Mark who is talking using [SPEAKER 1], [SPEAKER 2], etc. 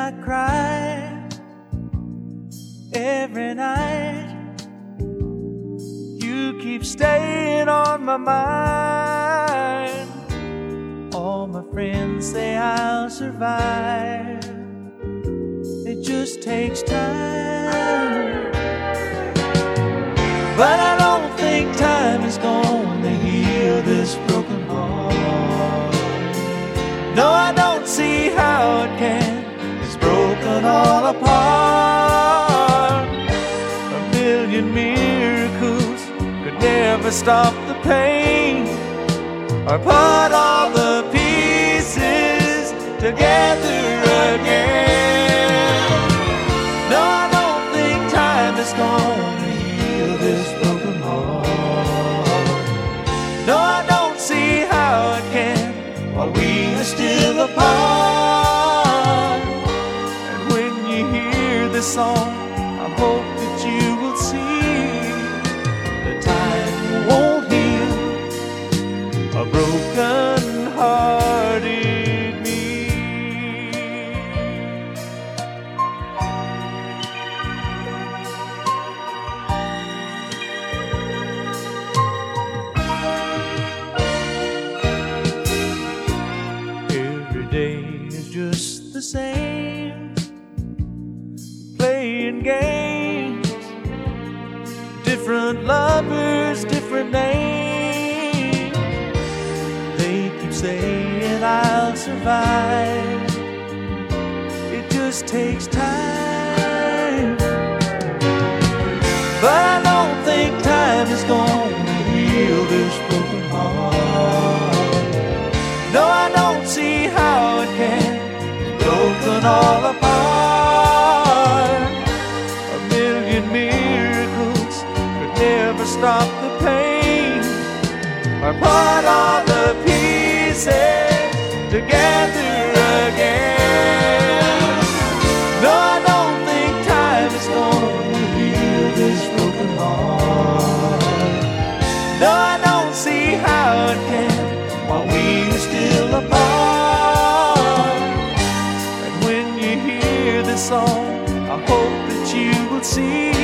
[SPEAKER 1] I cry every night. You keep staying on my mind. All my friends say I'll survive. It just takes time, but I don't think time is gonna heal this broken heart. No, I don't see how it can. It's broken all apart. A million miracles could never stop the pain or put all the pieces together again. No, I don't think time is gonna heal this broken heart. No, I don't see how it can while we are still apart. And when you hear this song, I hope that you will see that time won't heal a broken-hearted me. Every day is just the same, playing games, different lovers, different names. They keep saying I'll survive. It just takes time, but I don't think time is gonna heal this broken heart. No, I don't see how it can. It's broken all apart. A million miracles could never stop the pain or put all the pieces together again. No, I don't think time is gonna heal this broken heart. No, I don't see how it can while we are still apart. And when you hear this song, I hope that you will see